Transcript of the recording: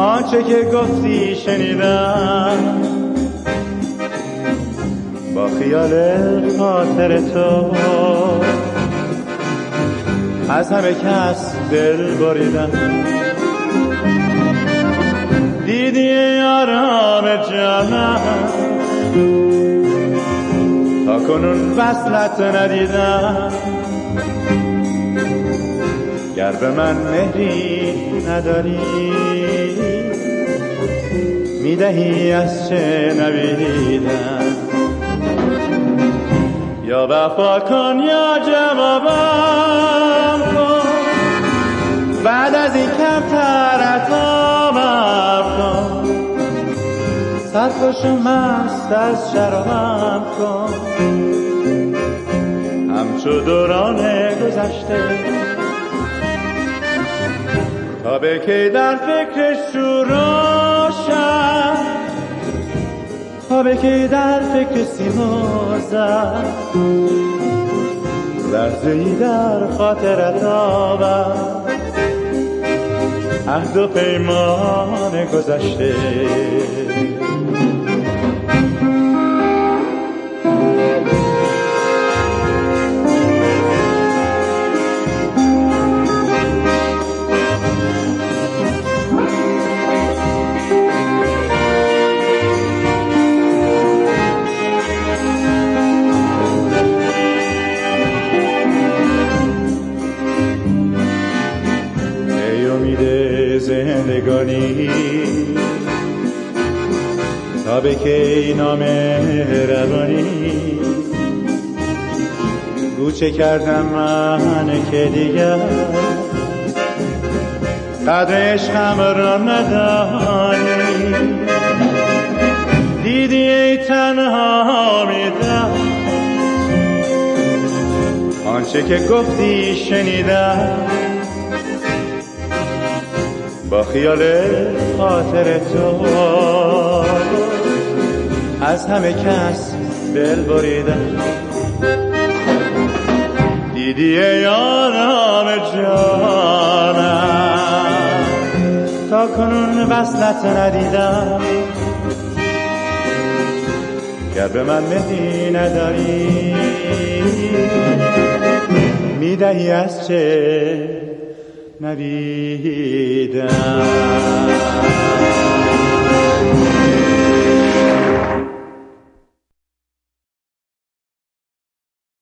آنچه که گفتی شنیدم، با خیال خاطر تو از همه کس دل بریدم. دیدی آرام جانم، تا کنون وصلت ندیدم. گر به من مهری نداری، میدهی از چه نبیدم. یا وفا کن یا جوابم کن، بعد از این کمتر عطابم کن. سرخوش و مست از شرابم کن، همچو دوران گذشته. تا به کی در فکر شوراشم، تا به کی در فکر سیمازم. لحظه‌ای در خاطرت آورم، عهد و پیمان گذشته. زندگانی تا به کی نام روانی، گوچه کردم من که دیگر قدر عشقم را ندانی. دیدی ای تنها میدم، آنچه که گفتی شنیدم. با خیال خاطر تو از همه کس دل بریدم. دیدی ای آرام جانم، تا کنون وصلت ندیدم. گر به من مهری نداری، میدهی از چه نبیدم.